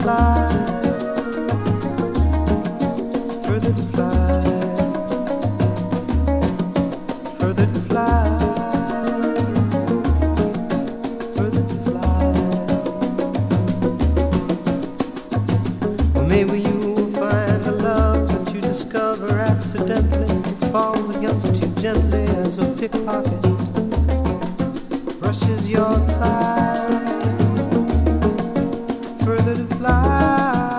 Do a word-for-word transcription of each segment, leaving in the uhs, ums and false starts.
fly, further to fly, further to fly, further to fly. Well, maybe you will find a love that you discover accidentally falls against you gently as a pickpocket brushes your thigh. Further to fly,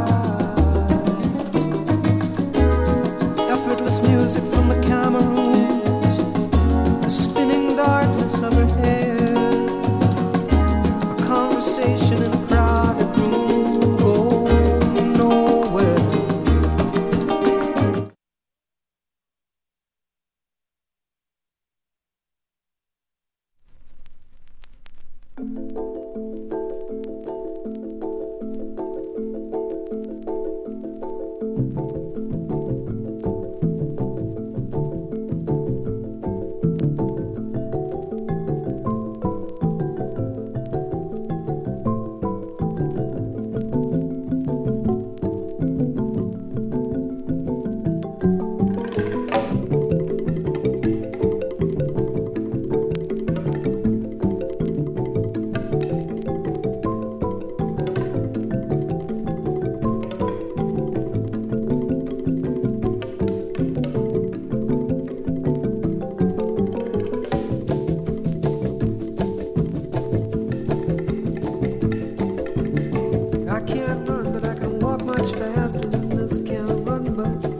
effortless music from the Cameroons, the spinning darkness of her hair, a conversation in a crowded room, going nowhere. I can't run, but I can walk much faster than this. Can't run, but